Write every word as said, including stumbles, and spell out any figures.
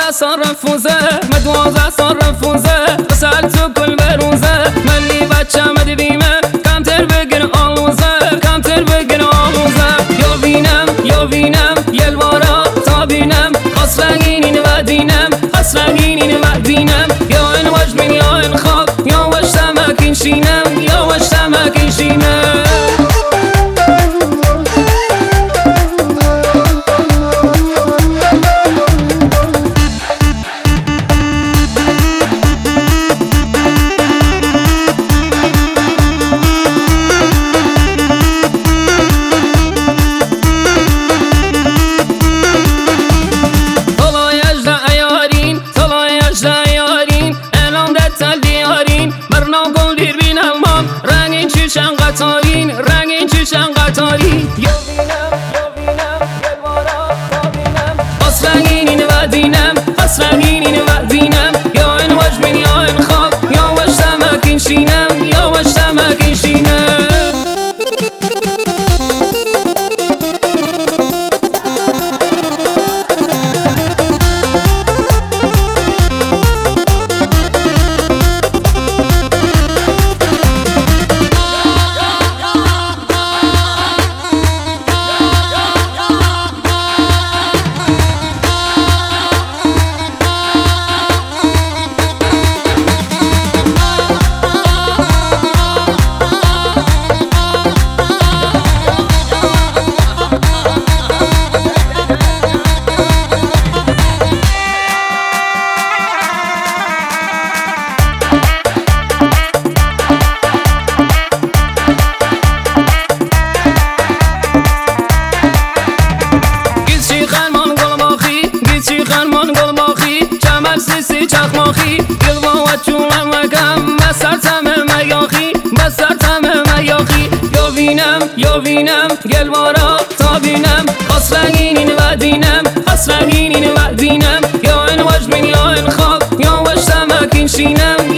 دوازده سال رفوزه ما دوازده سال رفوزه سألتو كل بروزه ملی بچه مدی بیمه کمتر بگیر آلوزه کمتر بگیر آلوزه یا بینم یا بینم یلوارا تا بینم خاص رگینین و دینم خاص رگینین و دینم یا این وجمین یا این خواب یا وشتمکین شینم یا وشتمکین شینم چوشن قطارین رنگین چوشن قطاری یا بینم یا بینم یلوارا تا بینم خاص رنگینین و دینم خاص رنگینین و دینم یا این وجمین یا این خواب یا وشتمکین شینم یا وشتمکین شینم سیسی چخماخی گلوا و چونم وگم بسر تمه میاخی بسر تمه میاخی یا بینم یا بینم گلوارا تا بینم خاص رگینین و دینم خاص رگینین و دینم یا این وجمین یا این خواب یا وشتمکین شینم